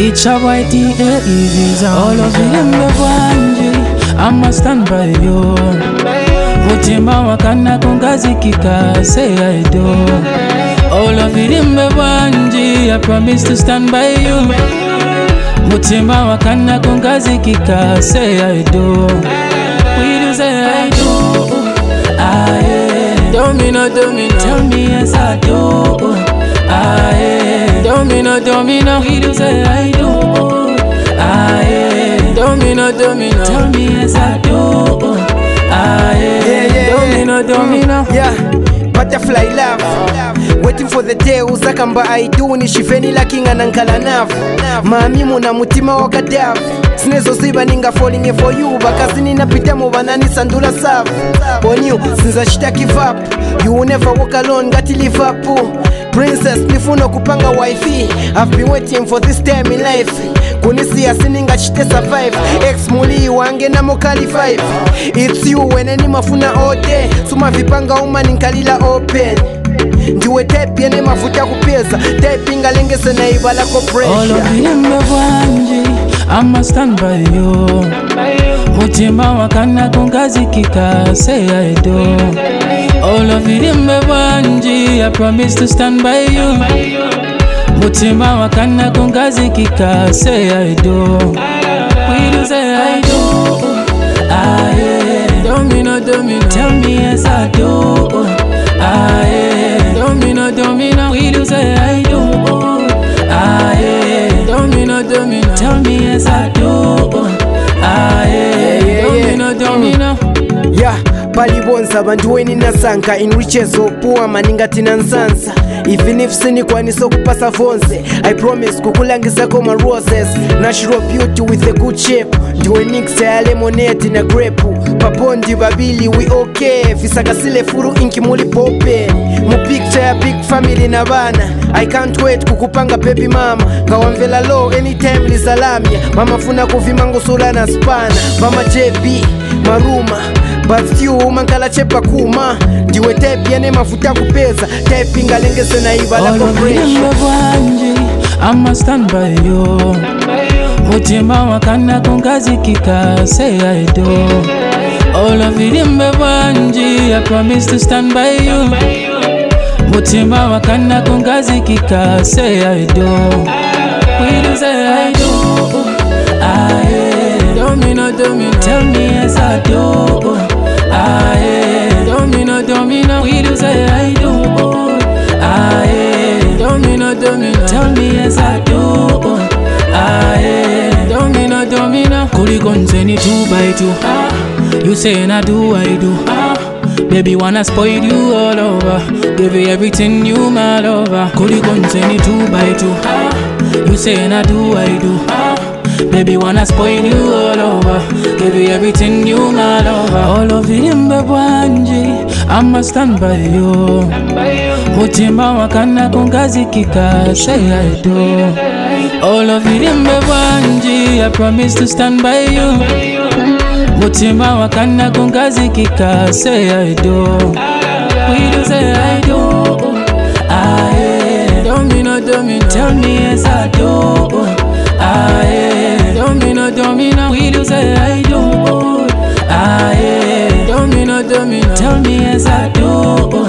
It's a whitey visa. All of them the I'ma stand by you. Mutima wakana kungazi kika, say I do. All of them I promise to stand by you. Mutima wakana kungazi kika, say I do. We do say I do. Domino, tell me yes I do. Domino, we do say I do. Domino, tell me yes I do. Domino, yeah. Butterfly love, waiting for the day uzakamba aidu ni shifeni lakinga nankala nafu. Mami muna mutima wakadafu, sinezo ziba ninga falling for you. Bakazini napita mu banani sandula safu. On you, since I shita give up, you will never walk alone, gati Liverpool. Princess, nifuno kupanga wifey. I've been waiting for this time in life. Kunisi asininga chite survive. Ex muli wange na mokali 5. It's you when any mafuna all day. Suma vipanga uma ninkalila open. Ndiwe tape yene mafuta kupeza. Tape inga lengese na ibala ko pressure. All of them I'ma stand by you. Mutima wakana kungazi kika, say I do. All of them I promise to stand by you. Mutima wakana kungazi kika, say I do. We do say I do. Domino, tell me yes I do. Domino, we do say I do. Domino, tell me yes I do. Domino. Yeah, palibonza banduweni nasanka. In riches or poor maninga tina nsansa. Even if sini kwa niso kupasa fonse, I promise kukulangisa koma roses. Natural beauty with a good shape. Ndiwe mixe ya lemonade na grape. Papondi babili we okay. Fisaka sile furu inki muli pope. Mu picture ya big family na bana. I can't wait kukupanga baby mama. Kawamvela low anytime lisalamia. Mama funa kuvimango sula na spana. Mama JB, Maruma but you mankala chepa kuma. Ndiwe tape yane mafuta kupeza. Tape inga lengese na ibala ko pressure. I'ma stand by you. Mutima wakana kungazi kika, say I do. All of them I promise to stand by you. Mutima wakana kungazi kika, say I do. We do say I do. Domino, tell me yes I do. Domino, we do say I do. Domino, tell me yes I do. Domino, Kuligonzeni 2 by 2. You say I do, I do. Baby wanna spoil you all over. Give you everything you my lover. Kuligonzeni 2 by 2. You say I do, I do. Baby wanna spoil you all over. Give you everything you my lover. All of them I'ma stand by you. Mutima wakana kungazi kika, say I do. All of them I promise to stand by you. Mutima wakana kungazi kika, say I do. We do say I do. Domino, tell me yes I do. Domino, we do say I do. Domino, tell me yes I do.